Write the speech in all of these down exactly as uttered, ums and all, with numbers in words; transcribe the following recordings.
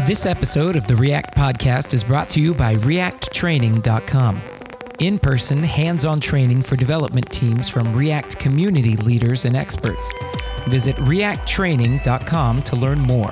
This episode of the React Podcast is brought to you by react training dot com. In-person, hands-on training for development teams from React community leaders and experts. Visit react training dot com to learn more.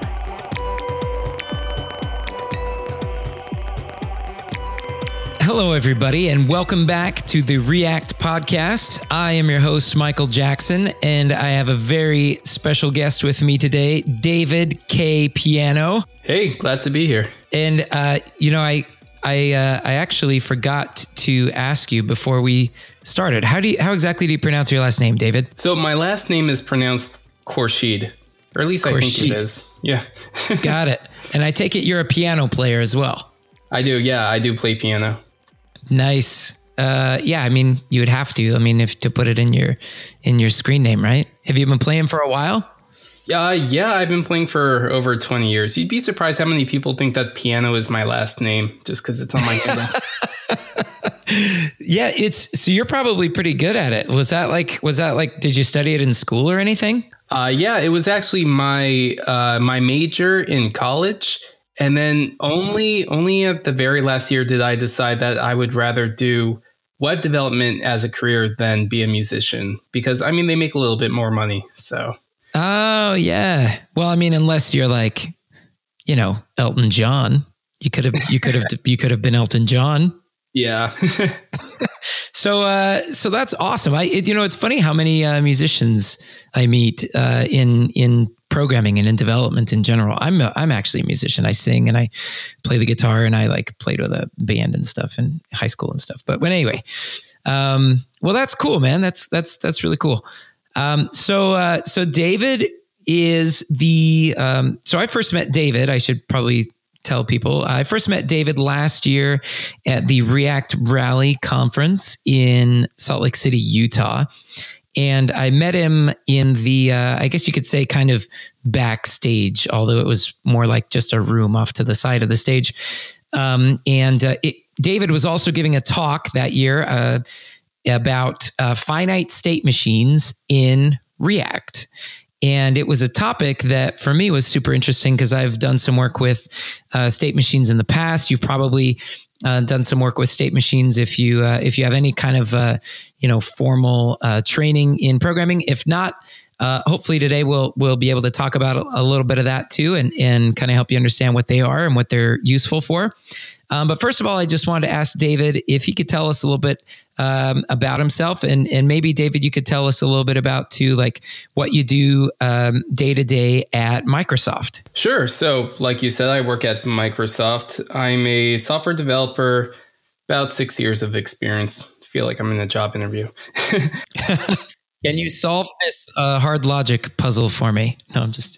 Hello, everybody, and welcome back to the React Podcast. I am your host, Michael Jackson, and I have a very special guest with me today, David K. Piano. Hey, glad to be here. And, uh, you know, I I uh, I actually forgot to ask you before we started. How do you, how exactly do you pronounce your last name, David? So my last name is pronounced Khorshid, or at least Khorshid. I think it is. Yeah. Got it. And I take it you're a piano player as well. I do. Yeah, I do play piano. Nice. Uh, yeah, I mean, you would have to. I mean, if to put it in your in your screen name, right? Have you been playing for a while? Yeah, yeah, I've been playing for over twenty years. You'd be surprised how many people think that piano is my last name just because it's on my name. Yeah, it's so you're probably pretty good at it. Was that like was that like did you study it in school or anything? Uh, yeah, it was actually my uh, my major in college. And then only only at the very last year did I decide that I would rather do web development as a career than be a musician, because I mean, they make a little bit more money. So. Oh, yeah. Well, I mean, unless you're like, you know, Elton John, you could have you could have you could have been Elton John. Yeah. So uh, so that's awesome. I it, you know, it's funny how many uh, musicians I meet uh, in in programming and in development in general. I'm a, I'm actually a musician. I sing and I play the guitar, and I like played with a band and stuff in high school and stuff. But when anyway, um, well, that's cool, man. That's that's that's really cool. Um, so uh, so David is the um, so I first met David. I should probably tell people I first met David last year at the React Rally conference in Salt Lake City, Utah. And I met him in the, uh, I guess you could say kind of backstage, although it was more like just a room off to the side of the stage. Um, and uh, it, David was also giving a talk that year uh, about uh, finite state machines in React. And it was a topic that for me was super interesting because I've done some work with uh, state machines in the past. You've probably Uh, done some work with state machines if you uh, if you have any kind of uh, you know formal uh, training in programming. If not, uh, hopefully today we'll we'll be able to talk about a, a little bit of that too, and and kind of help you understand what they are and what they're useful for. Um, but first of all, I just wanted to ask David if he could tell us a little bit um, about himself, and and maybe David, you could tell us a little bit about too, like what you do um, day to day at Microsoft. Sure. So, like you said, I work at Microsoft. I'm a software developer, about six years of experience. I feel like I'm in a job interview. Can you solve this uh, hard logic puzzle for me? No, I'm just.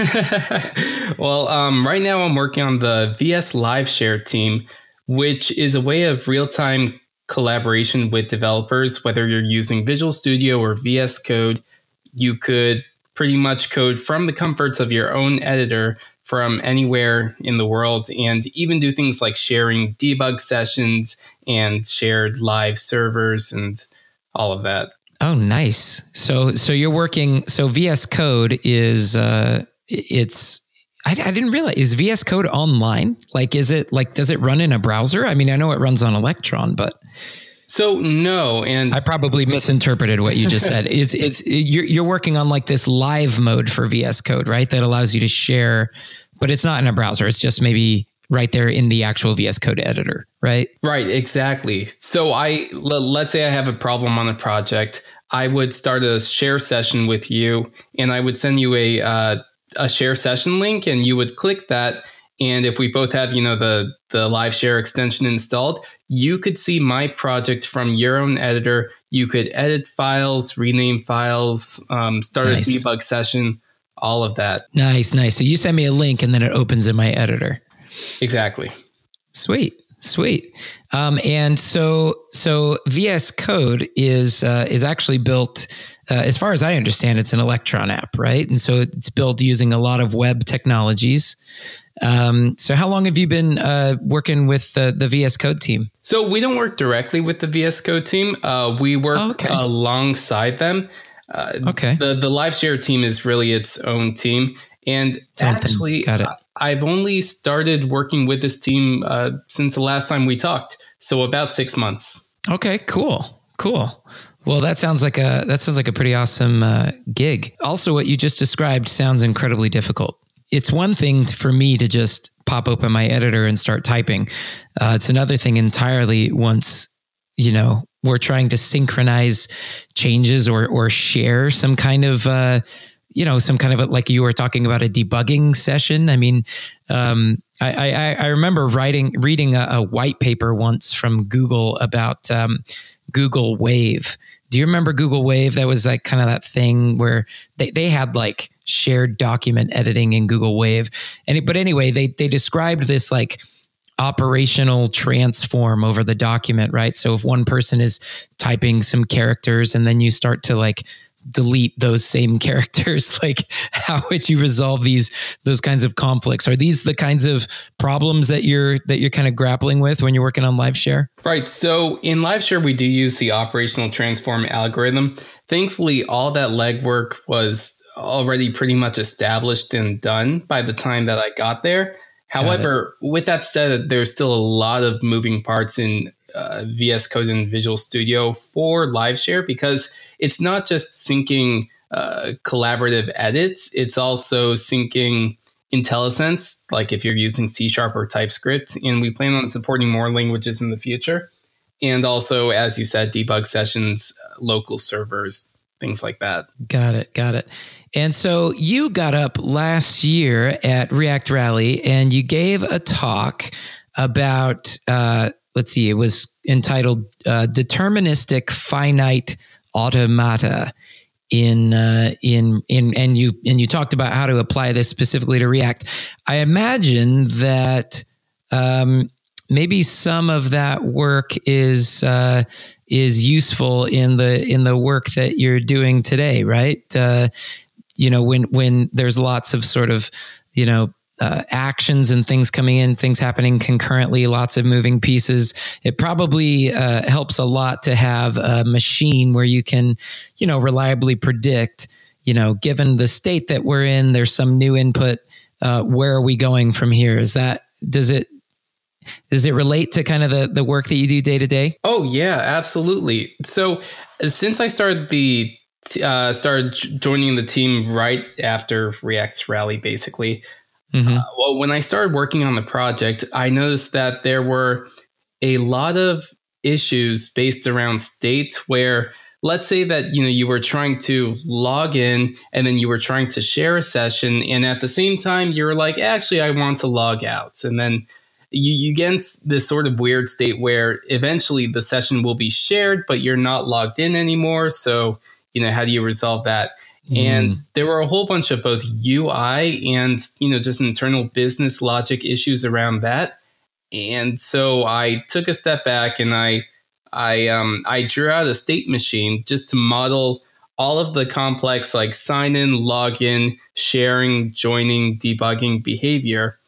Well, um, right now I'm working on the V S Live Share team, which is a way of real-time collaboration with developers. Whether you're using Visual Studio or V S Code, you could pretty much code from the comforts of your own editor from anywhere in the world, and even do things like sharing debug sessions and shared live servers and all of that. Oh, nice. So, so you're working. So V S Code is, uh, it's. I, I didn't realize is V S Code online. Like, is it like? Does it run in a browser? I mean, I know it runs on Electron, but. So no, and I probably misinterpreted what you just said. It's it's you're you're working on like this live mode for V S Code, right? That allows you to share, but it's not in a browser. It's just maybe right there in the actual V S Code editor, right? Right, exactly. So I let's say I have a problem on a project. I would start a share session with you, and I would send you a uh, a share session link, and you would click that. And if we both have, you know, the the live share extension installed, you could see my project from your own editor. You could edit files, rename files, um, start nice. a debug session, all of that. Nice, nice. So you send me a link, and then it opens in my editor. Exactly. Sweet, sweet. Um, and so, so V S Code is uh, is actually built, uh, as far as I understand, it's an Electron app, right? And so it's built using a lot of web technologies. Um, so how long have you been uh, working with uh, the V S Code team? So we don't work directly with the V S Code team. Uh, we work oh, okay. alongside them. Uh, okay. The the live share team is really its own team. And Something. actually, Got it. I've only started working with this team uh, since the last time we talked. So about six months. Okay, cool. Cool. Well, that sounds like a, that sounds like a pretty awesome uh, gig. Also, what you just described sounds incredibly difficult. It's one thing for me to just pop open my editor and start typing. Uh, it's another thing entirely once, you know, we're trying to synchronize changes or or share some kind of, uh, you know, some kind of a, like you were talking about a debugging session. I mean, um, I, I, I remember writing, reading a, a white paper once from Google about um, Google Wave. Do you remember Google Wave? That was like kind of that thing where they, they had like shared document editing in Google Wave. And it, but anyway, they they described this like operational transform over the document, right? So if one person is typing some characters and then you start to like delete those same characters, like how would you resolve these those kinds of conflicts? Are these the kinds of problems that you're that you're kind of grappling with when you're working on LiveShare? Right. So in LiveShare, we do use the operational transform algorithm. Thankfully, all that legwork was already pretty much established and done by the time that I got there. However, with that said, there's still a lot of moving parts in uh, V S Code and Visual Studio for LiveShare, because it's not just syncing uh, collaborative edits, it's also syncing IntelliSense, like if you're using C Sharp or TypeScript, and we plan on supporting more languages in the future. And also, as you said, debug sessions, uh, local servers, things like that. Got it. Got it. And so you got up last year at React Rally and you gave a talk about, uh, let's see, it was entitled uh, Deterministic Finite Automata. In uh, in in and you and you talked about how to apply this specifically to React. I imagine that um, maybe some of that work is uh, is useful in the in the work that you're doing today, right? Uh, you know, when when there's lots of sort of you know. Uh, actions and things coming in, things happening concurrently, lots of moving pieces. It probably uh, helps a lot to have a machine where you can, you know, reliably predict, you know, given the state that we're in, there's some new input. Uh, where are we going from here? Is that, does it, does it relate to kind of the, the work that you do day to day? Oh yeah, absolutely. So since I started the, uh, started joining the team right after React's Rally, basically, Mm-hmm. Uh, well, when I started working on the project, I noticed that there were a lot of issues based around states where, let's say that, you know, you were trying to log in and then you were trying to share a session. And at the same time, you're like, actually, I want to log out. And then you, you get this sort of weird state where eventually the session will be shared, but you're not logged in anymore. So, you know, how do you resolve that? And mm. there were a whole bunch of both U I and, you know, just internal business logic issues around that. And so I took a step back and I I um, I drew out a state machine just to model all of the complex like sign in, login, sharing, joining, debugging behavior.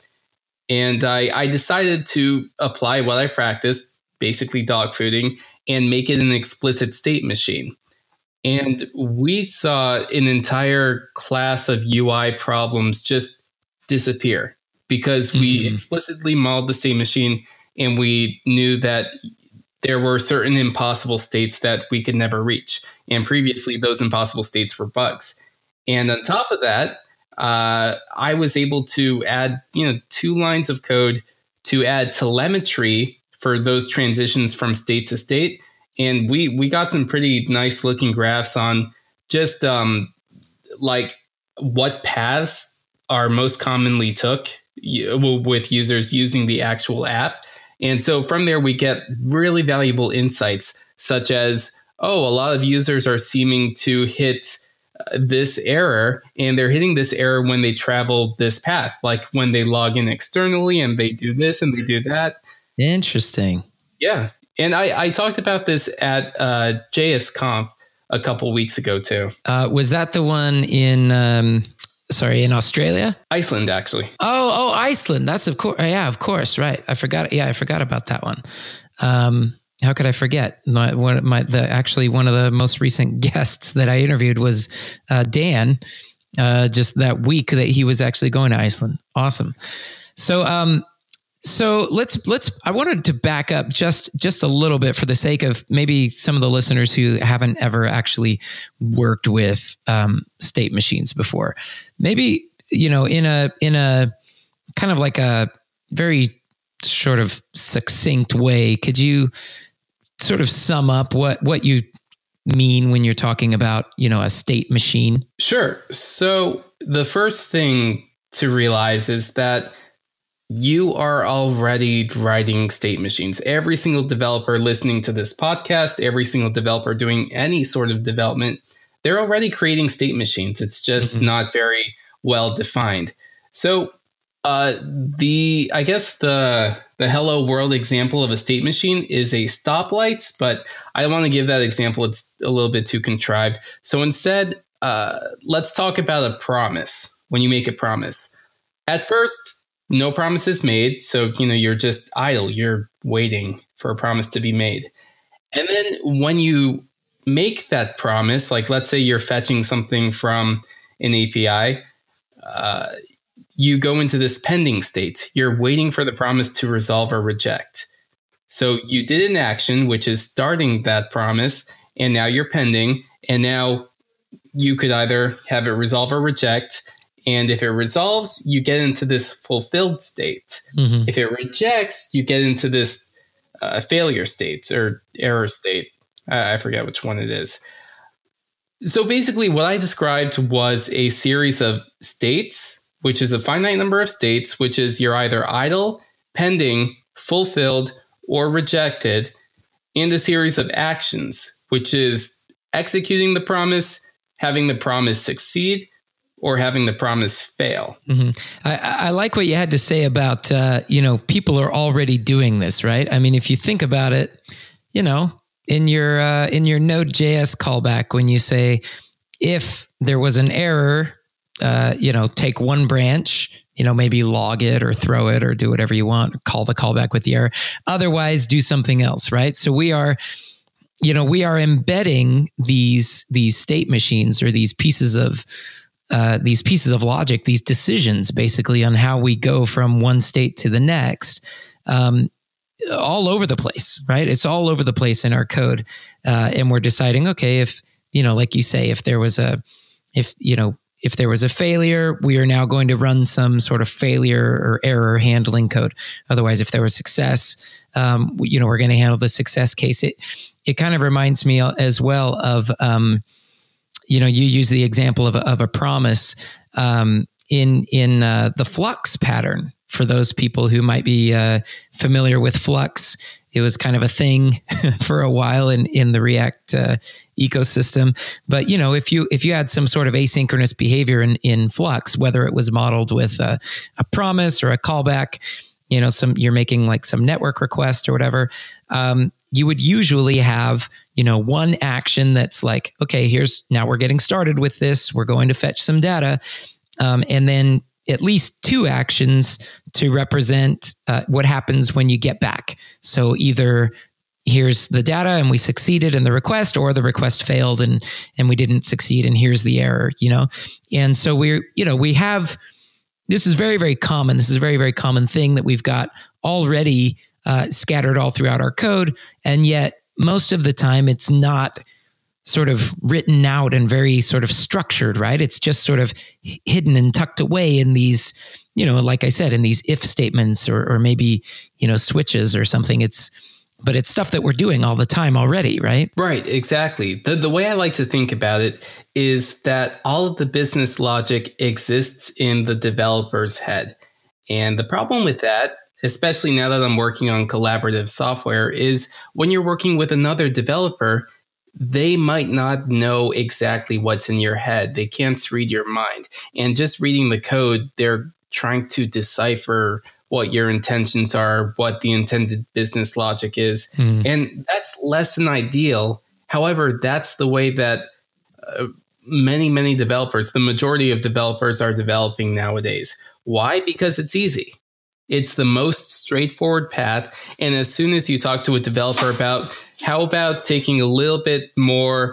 And I, I decided to apply what I practiced, basically dogfooding, and make it an explicit state machine. And we saw an entire class of U I problems just disappear because we mm-hmm. explicitly modeled the state machine and we knew that there were certain impossible states that we could never reach. And previously, those impossible states were bugs. And on top of that, uh, I was able to add, you know, two lines of code to add telemetry for those transitions from state to state. And we we got some pretty nice looking graphs on just um, like what paths are most commonly took with users using the actual app. And so from there, we get really valuable insights, such as, oh, a lot of users are seeming to hit uh, this error, and they're hitting this error when they travel this path, like when they log in externally and they do this and they do that. Interesting. Yeah. And I, I talked about this at uh, JSConf a couple weeks ago, too. Uh, was that the one in, um, sorry, in Australia? Iceland, actually. Oh, oh, Iceland. That's of course. Yeah, of course. Right. I forgot. Yeah, I forgot about that one. Um, how could I forget? My, one, my, the, actually, one of the most recent guests that I interviewed was uh, Dan. uh, just that week that he was actually going to Iceland. Awesome. So, um, so let's let's. I wanted to back up just just a little bit for the sake of maybe some of the listeners who haven't ever actually worked with um, state machines before. Maybe, you know, in a in a kind of like a very sort of succinct way, could you sort of sum up what what you mean when you're talking about, you know, a state machine? Sure. So the first thing to realize is that you are already writing state machines. Every single developer listening to this podcast, every single developer doing any sort of development, they're already creating state machines. It's just mm-hmm. not very well defined. So uh, the I guess the the hello world example of a state machine is a stoplights, but I don't want to give that example. It's a little bit too contrived. So instead, uh, let's talk about a promise. When you make a promise, at first, no promise is made. So, you know, you're just idle. You're waiting for a promise to be made. And then when you make that promise, like let's say you're fetching something from an A P I, uh, you go into this pending state. You're waiting for the promise to resolve or reject. So you did an action, which is starting that promise, and now you're pending. And now you could either have it resolve or reject. And if it resolves, you get into this fulfilled state. Mm-hmm. If it rejects, you get into this uh, failure state or error state. I, I forget which one it is. So basically what I described was a series of states, which is a finite number of states, which is you're either idle, pending, fulfilled, or rejected, and a series of actions, which is executing the promise, having the promise succeed, or having the promise fail. Mm-hmm. I, I like what you had to say about, uh, you know, people are already doing this, right? I mean, if you think about it, you know, in your uh, in your Node.js callback, when you say, if there was an error, uh, you know, take one branch, you know, maybe log it or throw it or do whatever you want, call the callback with the error. Otherwise, do something else, right? So we are, you know, we are embedding these these state machines or these pieces of Uh, these pieces of logic, these decisions basically on how we go from one state to the next, um, all over the place, right? It's all over the place in our code. Uh, and we're deciding, okay, if, you know, like you say, if there was a, if, you know, if there was a failure, we are now going to run some sort of failure or error handling code. Otherwise, if there was success, um, you know, we're going to handle the success case. It, it kind of reminds me as well of, um, you know, you use the example of a, of a promise um, in in uh, the Flux pattern. For those people who might be uh, familiar with Flux, it was kind of a thing for a while in in the React uh, ecosystem. But you know, if you if you had some sort of asynchronous behavior in in Flux, whether it was modeled with a, a promise or a callback, you know, some you're making like some network request or whatever. Um, you would usually have, you know, one action that's like, okay, here's, now we're getting started with this. We're going to fetch some data. Um, and then at least two actions to represent uh, what happens when you get back. So either here's the data and we succeeded in the request, or the request failed and, and we didn't succeed. And here's the error, you know? And so we're, you know, we have, this is very, very common. This is a very, very common thing that we've got already Uh, scattered all throughout our code. And yet most of the time it's not sort of written out and very sort of structured, right? It's just sort of hidden and tucked away in these, you know, like I said, in these if statements or, or maybe, you know, switches or something. It's, but it's stuff that we're doing all the time already, right? Right, exactly. The, the way I like to think about it is that all of the business logic exists in the developer's head. And the problem with that, especially now that I'm working on collaborative software, is when you're working with another developer, they might not know exactly what's in your head. They can't read your mind. And just reading the code, they're trying to decipher what your intentions are, what the intended business logic is. Mm. And that's less than ideal. However, that's the way that uh, many, many developers, the majority of developers are developing nowadays. Why? Because it's easy. It's the most straightforward path. And as soon as you talk to a developer about how about taking a little bit more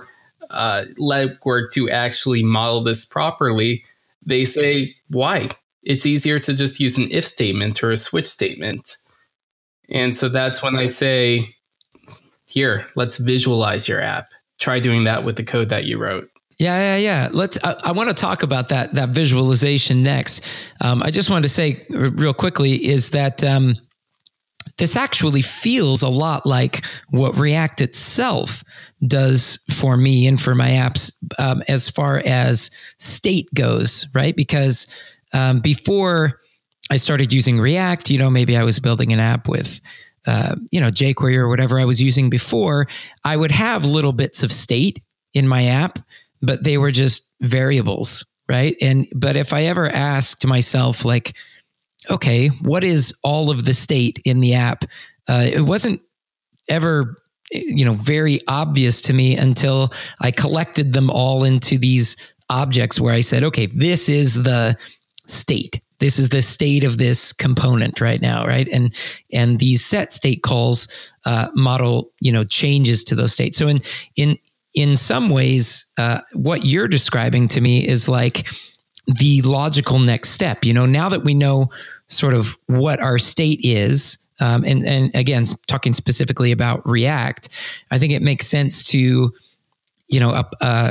uh, legwork to actually model this properly, they say, why? It's easier to just use an if statement or a switch statement. And so that's when I say, here, let's visualize your app. Try doing that with the code that you wrote. Yeah, yeah, yeah. Let's. I, I want to talk about that that visualization next. Um, I just wanted to say r- real quickly is that um, this actually feels a lot like what React itself does for me and for my apps um, as far as state goes, right? Because um, before I started using React, you know, maybe I was building an app with uh, you know jQuery or whatever I was using before. I would have little bits of state in my app, but they were just variables, right? And, but if I ever asked myself like, okay, what is all of the state in the app? Uh, it wasn't ever, you know, very obvious to me until I collected them all into these objects where I said, okay, this is the state. This is the state of this component right now, right? And and these set state calls uh, model, you know, changes to those states. So in in In some ways, uh, what you're describing to me is like the logical next step. You know, now that we know sort of what our state is, um, and and again, talking specifically about React, I think it makes sense to, you know, uh, uh,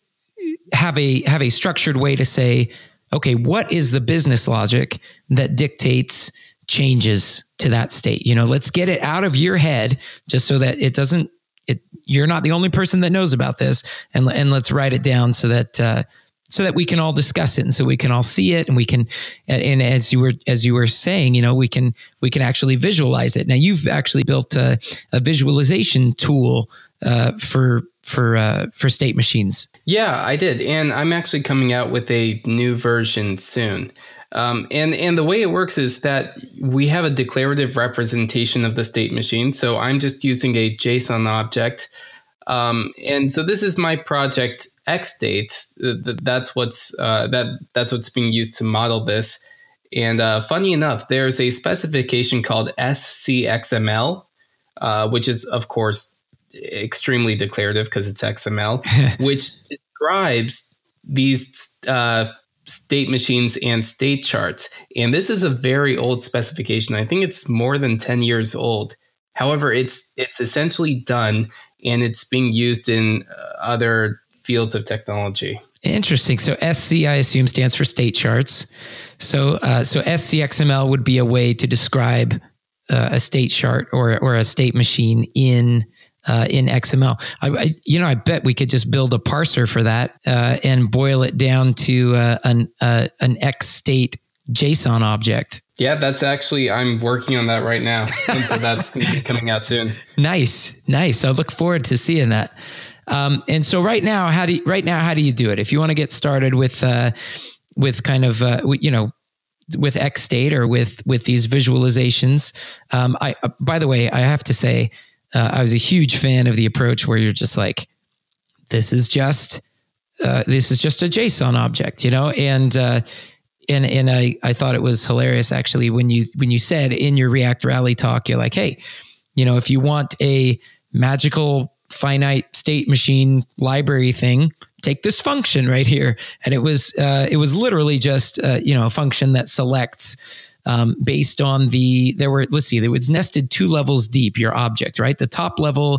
have a have a structured way to say, okay, what is the business logic that dictates changes to that state? You know, let's get it out of your head just so that it doesn't. It, you're not the only person that knows about this, and and let's write it down so that uh, so that we can all discuss it, and so we can all see it, and we can and, and as you were as you were saying, you know, we can we can actually visualize it. Now you've actually built a, a visualization tool uh, for for uh, for state machines. Yeah, I did, and I'm actually coming out with a new version soon. Um, and, and the way it works is that we have a declarative representation of the state machine. So I'm just using a JSON object. Um, and so this is my project XState. That's what's, uh, that, that's what's being used to model this. And uh, funny enough, there's a specification called S C X M L, uh, which is, of course, extremely declarative because it's X M L, which describes these uh state machines and state charts. And this is a very old specification. I think it's more than ten years old. However, it's it's essentially done, and it's being used in other fields of technology. Interesting. So S C, I assume, stands for state charts. So uh, so S C X M L would be a way to describe uh, a state chart or or a state machine in Uh, in X M L. I, I, you know, I bet we could just build a parser for that uh, and boil it down to uh, an uh, an X state JSON object. Yeah, that's actually, I'm working on that right now. And so that's going to be coming out soon. Nice, nice. I look forward to seeing that. Um, and so right now, how do you, right now, how do you do it? If you want to get started with uh, with kind of uh, you know, with X state or with with these visualizations, um, I uh, by the way, I have to say. Uh, I was a huge fan of the approach where you're just like, this is just, uh, this is just a JSON object, you know? And, uh, and, and I, I thought it was hilarious actually when you, when you said in your React Rally talk, you're like, hey, you know, if you want a magical finite state machine library thing, take this function right here. And it was, uh, it was literally just, uh, you know, a function that selects, Um, based on the, there were, let's see, it was nested two levels deep, your object, right? The top level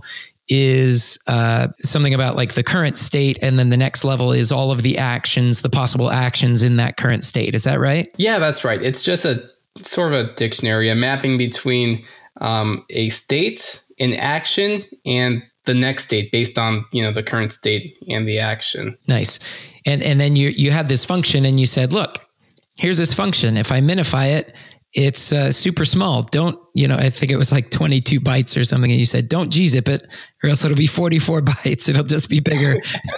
is uh, something about like the current state. And then the next level is all of the actions, the possible actions in that current state. Is that right? Yeah, that's right. It's just a sort of a dictionary, a mapping between um, a state, an action, and the next state based on, you know, the current state and the action. Nice. And, and then you, you had this function and you said, look, here's this function. If I minify it, it's uh, super small. Don't, you know, I think it was like twenty-two bytes or something. And you said, don't gzip it or else it'll be forty-four bytes. It'll just be bigger.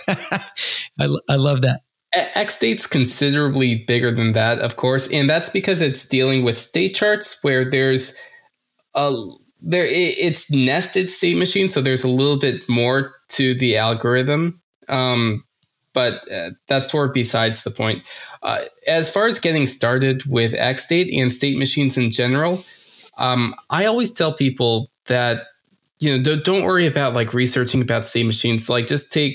I, I love that. XState's considerably bigger than that, of course. And that's because it's dealing with state charts where there's a, there, it's nested state machine. So there's a little bit more to the algorithm. Um, but uh, that's sort of besides the point. Uh, as far as getting started with XState and state machines in general, um, I always tell people that, you know, don't, don't worry about like researching about state machines. Like just take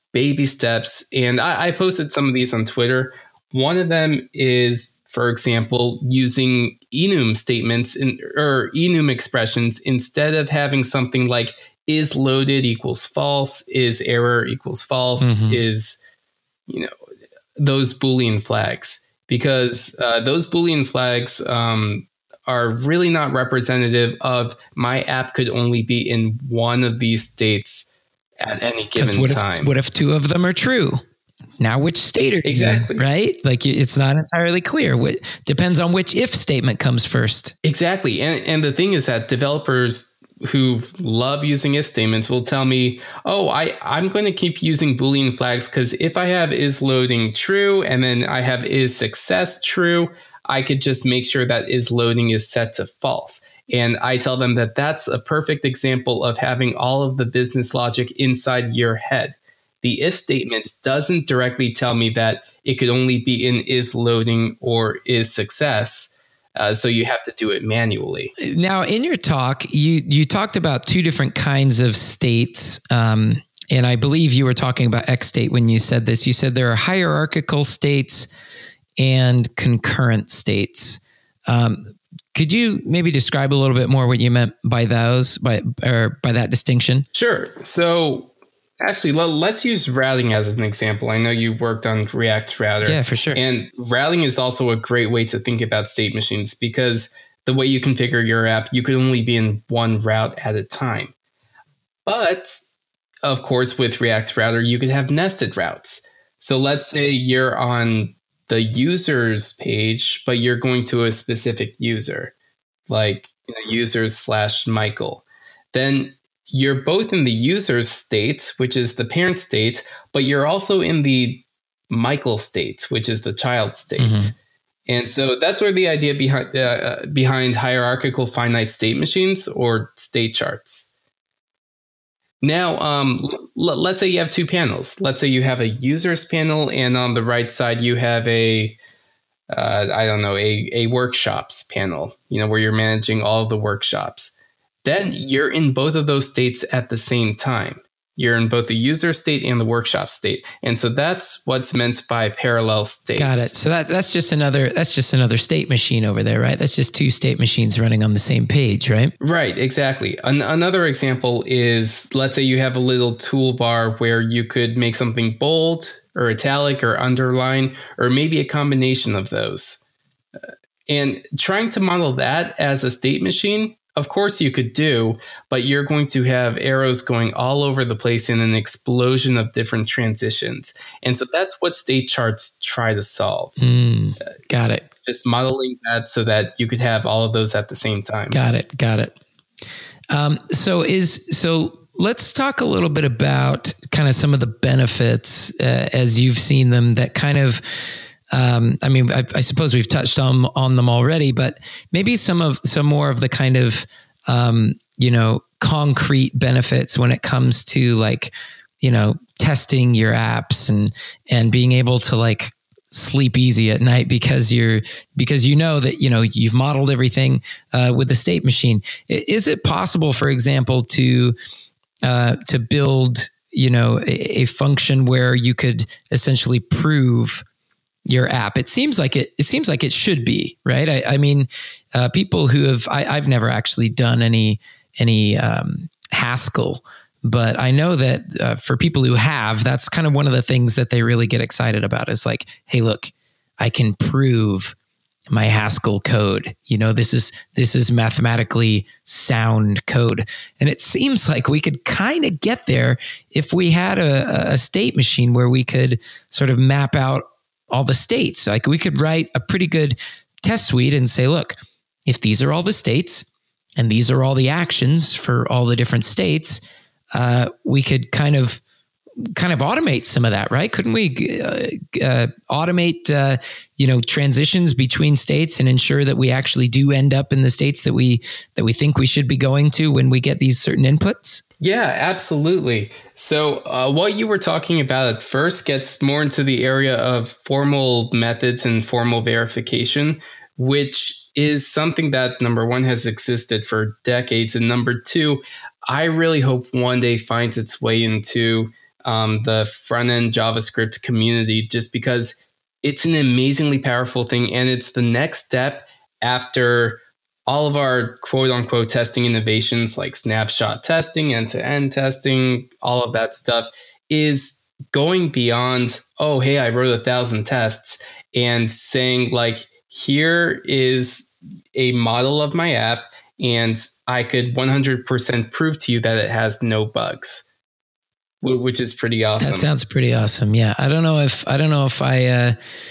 baby steps. And I, I posted some of these on Twitter. One of them is, for example, using enum statements in, or enum expressions instead of having something like is loaded equals false, is error equals false, mm-hmm. is, you know, those Boolean flags. Because uh, those Boolean flags um, are really not representative of my app could only be in one of these states at any given what time. If, what if two of them are true? Now, which state are you exactly in, right? Like it's not entirely clear. What depends on which if statement comes first. Exactly. And, and the thing is that developers who love using if statements will tell me, oh, I, I'm going to keep using Boolean flags because if I have is loading true and then I have is success true, I could just make sure that is loading is set to false. And I tell them that that's a perfect example of having all of the business logic inside your head. The if statement doesn't directly tell me that it could only be in is loading or is success. Uh, so you have to do it manually. Now, in your talk, you you talked about two different kinds of states. Um, and I believe you were talking about X state when you said this. You said there are hierarchical states and concurrent states. Um, could you maybe describe a little bit more what you meant by those, by or by that distinction? Sure. So actually, let's use routing as an example. I know you worked on React Router. Yeah, for sure. And routing is also a great way to think about state machines because the way you configure your app, you could only be in one route at a time. But of course, with React Router, you could have nested routes. So let's say you're on the user's page, but you're going to a specific user, like you know, users slash Michael. Then you're both in the user's state, which is the parent state, but you're also in the Michael state, which is the child state. Mm-hmm. And so that's where the idea behind uh, behind hierarchical finite state machines or state charts. Now, um, l- let's say you have two panels. Let's say you have a user's panel, and on the right side you have a, uh, I don't know, a, a workshops panel, you know, where you're managing all of the workshops. Then you're in both of those states at the same time. You're in both the user state and the workshop state. And so that's what's meant by parallel states. Got it. So that, that's just another that's just another state machine over there, right? That's just two state machines running on the same page, right? Right, exactly. An- another example is, let's say you have a little toolbar where you could make something bold or italic or underline, or maybe a combination of those. Uh, and trying to model that as a state machine, of course you could do, but you're going to have arrows going all over the place in an explosion of different transitions. And so that's what state charts try to solve. Mm, got it. Just modeling that so that you could have all of those at the same time. Got it. Got it. Um, so is so let's talk a little bit about kind of some of the benefits uh, as you've seen them that kind of Um, I mean, I, I suppose we've touched on on them already, but maybe some of some more of the kind of um, you know concrete benefits when it comes to like you know testing your apps and and being able to like sleep easy at night because you're because you know that you know you've modeled everything uh, with the state machine. Is it possible, for example, to uh, to build you know a, a function where you could essentially prove your app? It seems like it, it seems like it should be, right? I, I mean, uh, people who have, I, I've never actually done any, any, um, Haskell, but I know that, uh, for people who have, that's kind of one of the things that they really get excited about is like, hey, look, I can prove my Haskell code. You know, this is, this is mathematically sound code. And it seems like we could kind of get there if we had a, a state machine where we could sort of map out all the states. Like we could write a pretty good test suite and say, look, if these are all the states and these are all the actions for all the different states, uh, we could kind of kind of automate some of that, right? Couldn't we uh, uh, automate, uh, you know, transitions between states and ensure that we actually do end up in the states that we that we think we should be going to when we get these certain inputs? Yeah, absolutely. So uh, what you were talking about at first gets more into the area of formal methods and formal verification, which is something that, number one, has existed for decades. And number two, I really hope one day finds its way into um, the front end JavaScript community, just because it's an amazingly powerful thing. And it's the next step after all of our quote unquote testing innovations like snapshot testing, end to end testing, all of that stuff is going beyond, oh, hey, I wrote a thousand tests, and saying like, here is a model of my app and I could one hundred percent prove to you that it has no bugs, which is pretty awesome. That sounds pretty awesome. Yeah. I don't know if, I don't know if I, uh,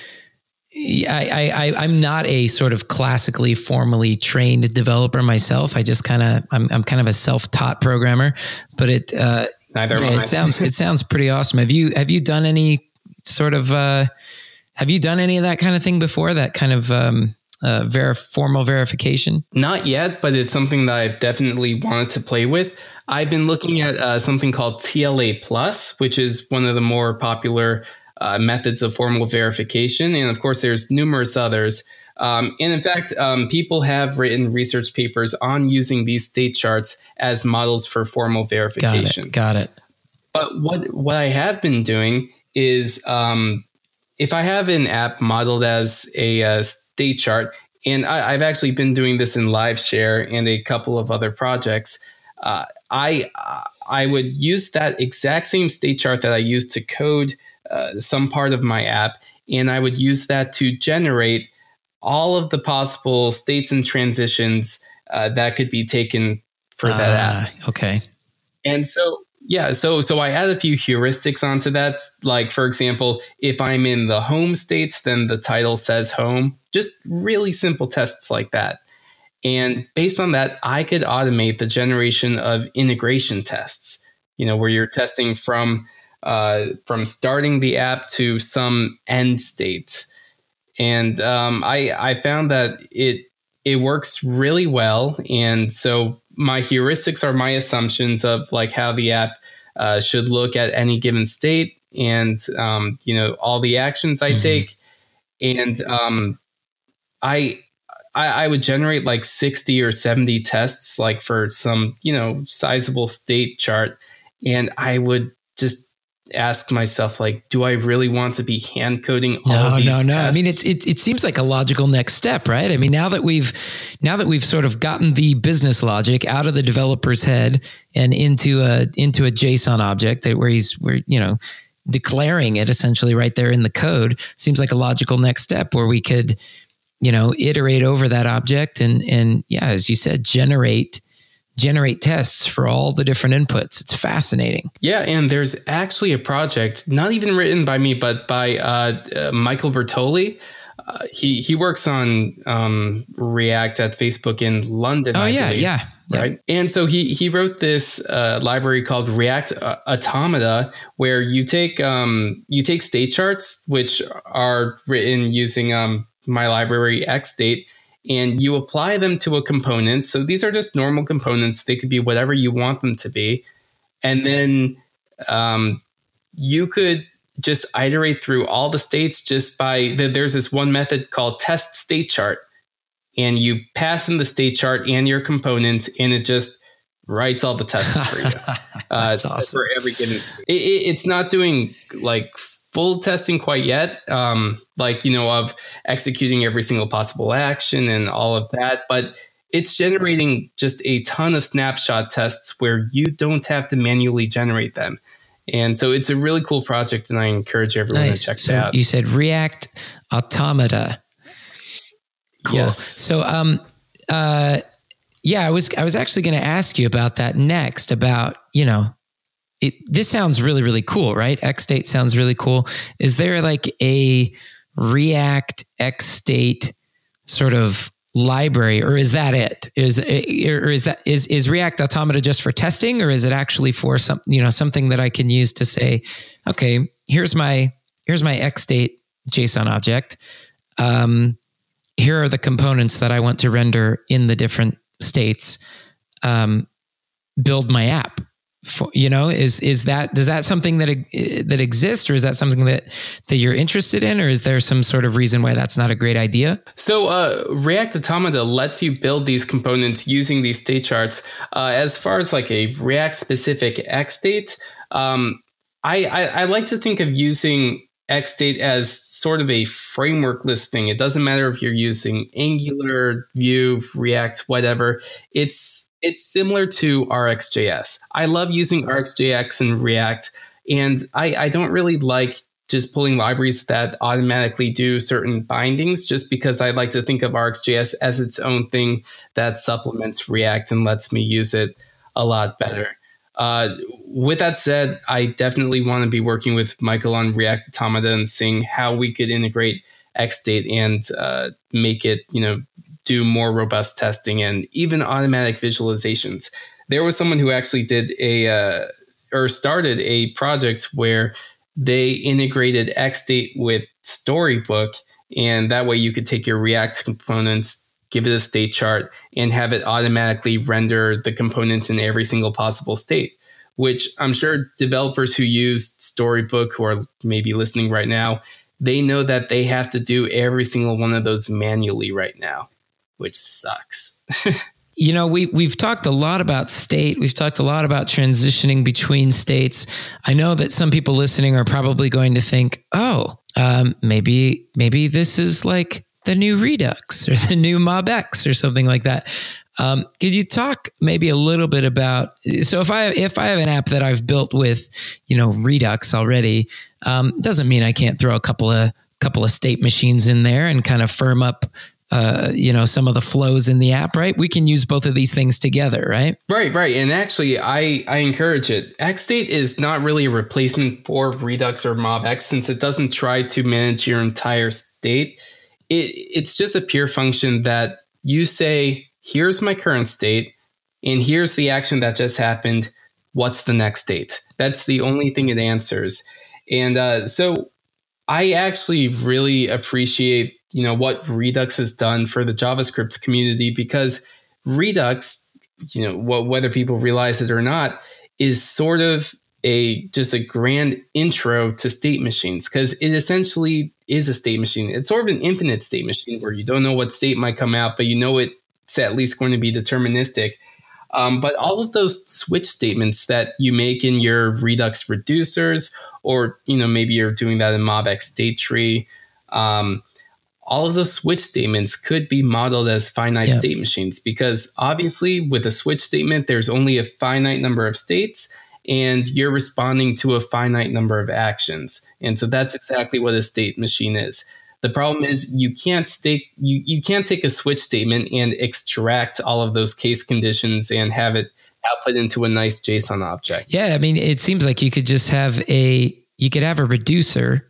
I, I, I'm not a sort of classically formally trained developer myself. I just kind of, I'm, I'm kind of a self-taught programmer, but it, uh, Neither yeah, it sounds, it sounds pretty awesome. Have you, have you done any sort of, uh, have you done any of that kind of thing before? That kind of, um, uh, ver- formal verification? Not yet, but it's something that I've definitely wanted to play with. I've been looking at uh, something called T L A plus, which is one of the more popular uh, methods of formal verification. And of course, there's numerous others. Um, and in fact, um, people have written research papers on using these state charts as models for formal verification. Got it. Got it. But what, what I have been doing is um, if I have an app modeled as a, a state chart, and I, I've actually been doing this in LiveShare and a couple of other projects, uh, I I would use that exact same state chart that I use to code uh, some part of my app, and I would use that to generate all of the possible states and transitions uh, that could be taken for that uh, app. Okay. And so, yeah, so so I add a few heuristics onto that. Like, for example, if I'm in the home states, then the title says home. Just really simple tests like that. And based on that, I could automate the generation of integration tests, you know, where you're testing from uh, from starting the app to some end state. And um, I, I found that it it works really well. And so my heuristics are my assumptions of like how the app uh, should look at any given state, and um, you know, all the actions I mm-hmm. take. And um, I. I would generate like sixty or seventy tests, like for some, you know, sizable state chart. And I would just ask myself, like, do I really want to be hand coding all no, of these No, no, tests? no. I mean, it's, it, it seems like a logical next step, right? I mean, now that we've, now that we've sort of gotten the business logic out of the developer's head and into a, into a JSON object that where he's, where, you know, declaring it essentially right there in the code, seems like a logical next step where we could, you know, iterate over that object and, and yeah, as you said, generate, generate tests for all the different inputs. It's fascinating. Yeah. And there's actually a project, not even written by me, but by uh, uh, Michael Bertoli. Uh, he, he works on um, React at Facebook in London. Oh, I yeah, believe, yeah. Right. Yep. And so he, he wrote this uh, library called React Automata, where you take, um, you take state charts, which are written using, um, my library XState, and you apply them to a component. So these are just normal components. They could be whatever you want them to be. And then um, you could just iterate through all the states just by, there's this one method called test state chart. And you pass in the state chart and your components, and it just writes all the tests for you. That's uh, awesome. For every given state. It, it, it's not doing like full testing quite yet, um, like, you know, of executing every single possible action and all of that. But it's generating just a ton of snapshot tests where you don't have to manually generate them. And so it's a really cool project, and I encourage everyone nice. to check so it out. You said React Automata. Cool. Yes. So, um, uh, yeah, I was, I was actually going to ask you about that next, about, you know, It, this sounds really, really cool, right? XState sounds really cool. Is there like a React XState sort of library, or is that it? Is or is that is is React Automata just for testing, or is it actually for some, you know, something that I can use to say, okay, here's my here's my XState JSON object. Um, here are the components that I want to render in the different states. Um, build my app. For, you know, is is that does that something that that exists, or is that something that that you're interested in, or is there some sort of reason why that's not a great idea? So uh, React Automata lets you build these components using these state charts. Uh, as far as like a React specific XState, um, I, I, I like to think of using XState as sort of a frameworkless thing. It doesn't matter if you're using Angular, Vue, React, whatever. It's it's similar to RxJS. I love using RxJS and React, and I, I don't really like just pulling libraries that automatically do certain bindings, just because I like to think of RxJS as its own thing that supplements React and lets me use it a lot better. Uh, with that said, I definitely want to be working with Michael on React Automata and seeing how we could integrate XState and uh, make it, you know, do more robust testing and even automatic visualizations. There was someone who actually did a uh, or started a project where they integrated XState with Storybook, and that way you could take your React components, give it a state chart, and have it automatically render the components in every single possible state, which I'm sure developers who use Storybook, who are maybe listening right now, they know that they have to do every single one of those manually right now, which sucks. You know, we, we've talked a lot about state. We've talked a lot about transitioning between states. I know that some people listening are probably going to think, oh, um, maybe maybe this is like the new Redux or the new MobX or something like that. Um, could you talk maybe a little bit about, so if I, if I have an app that I've built with, you know, Redux already, um, doesn't mean I can't throw a couple of, couple of state machines in there and kind of firm up, uh, you know, some of the flows in the app, right? We can use both of these things together, right? Right, right. And actually, I, I encourage it. XState is not really a replacement for Redux or MobX, since it doesn't try to manage your entire state. It, it's just a pure function that you say, here's my current state, and here's the action that just happened. What's the next state? That's the only thing it answers. And uh, so I actually really appreciate, you know, what Redux has done for the JavaScript community, because Redux, you know, wh- whether people realize it or not, is sort of a just a grand intro to state machines, because it essentially is a state machine. It's sort of an infinite state machine where you don't know what state might come out, but you know it's at least going to be deterministic. Um, but all of those switch statements that you make in your Redux reducers, or, you know, maybe you're doing that in MobX state tree, um, all of those switch statements could be modeled as finite yeah. state machines, because obviously with a switch statement, there's only a finite number of states, and you're responding to a finite number of actions. And so that's exactly what a state machine is. The problem is you can't state, you, you can't take a switch statement and extract all of those case conditions and have it output into a nice JSON object. Yeah, I mean, it seems like you could just have a, you could have a reducer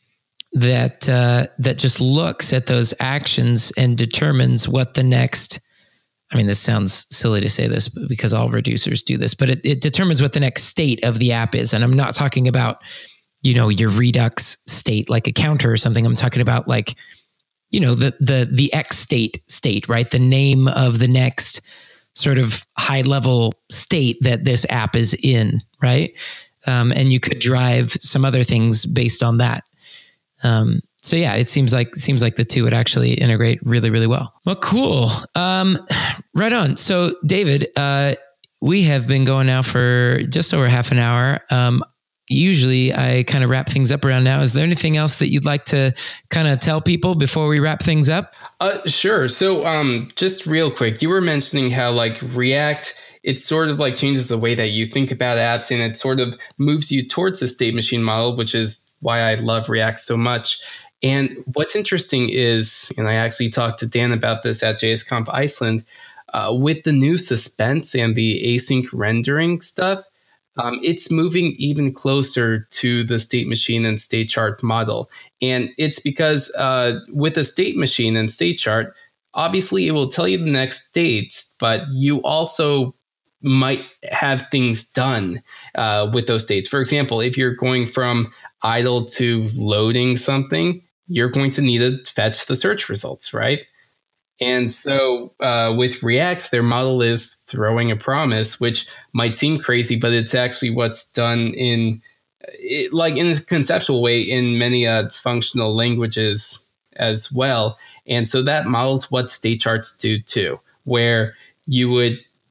that uh, that just looks at those actions and determines what the next, I mean, this sounds silly to say this because all reducers do this, but it, it determines what the next state of the app is. And I'm not talking about, you know, your Redux state, like a counter or something. I'm talking about like, you know, the, the, the X state state, right? The name of the next sort of high level state that this app is in, right? Um, and you could drive some other things based on that. Um, so yeah, it seems like, seems like the two would actually integrate really, really well. Well, cool. Um, right on. So David, uh, we have been going now for just over half an hour. Um, Usually I kind of wrap things up around now. Is there anything else that you'd like to kind of tell people before we wrap things up? Uh, sure. So um, just real quick, you were mentioning how like React, it sort of like changes the way that you think about apps, and it sort of moves you towards the state machine model, which is why I love React so much. And what's interesting is, and I actually talked to Dan about this at JSConf Iceland, uh, with the new suspense and the async rendering stuff, Um, it's moving even closer to the state machine and state chart model. And it's because uh, with a state machine and state chart, obviously it will tell you the next states, but you also might have things done uh, with those states. For example, if you're going from idle to loading something, you're going to need to fetch the search results, right? And so uh, with React, their model is throwing a promise, which might seem crazy, but it's actually what's done in it, like in a conceptual way in many uh, functional languages as well. And so that models what state charts do too, where you would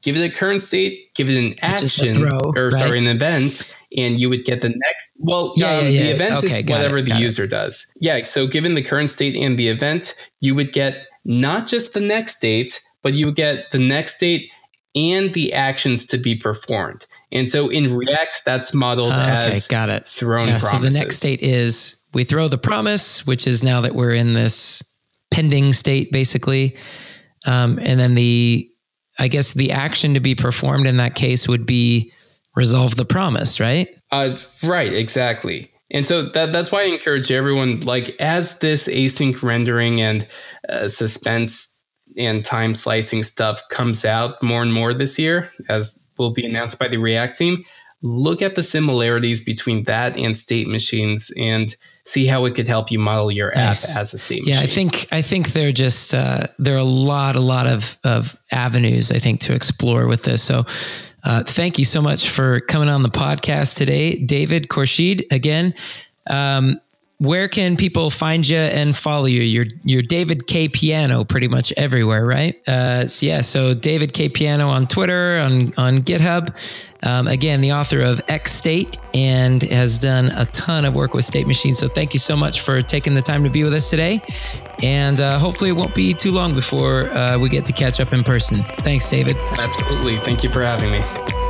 give it a current state, give it an action, throw, or right? sorry, an event, and you would get the next. Well, yeah, um, yeah, yeah. the event okay, is whatever it, the user it. does. Yeah. So given the current state and the event, you would get not just the next state, but you would get the next state and the actions to be performed. And so in React, that's modeled okay, as got it. thrown yeah, promises. So the next state is we throw the promise, which is now that we're in this pending state, basically. Um, and then the, I guess the action to be performed in that case would be resolve the promise, right? Uh, right, exactly. And so that that's why I encourage everyone, like as this async rendering and uh, suspense and time slicing stuff comes out more and more this year, as will be announced by the React team, look at the similarities between that and state machines and see how it could help you model your nice. app as a state yeah, machine. I think I think they're just uh, there are a lot, a lot of of avenues I think to explore with this. So uh, thank you so much for coming on the podcast today, David Khorshid. Again, um, where can people find you and follow you? You're you're David K Piano pretty much everywhere, right? Uh, so yeah, so David K Piano on Twitter, on on GitHub. Um, again, the author of X State and has done a ton of work with state machines. So thank you so much for taking the time to be with us today. And uh, hopefully it won't be too long before uh, we get to catch up in person. Thanks, David. Absolutely. Thank you for having me.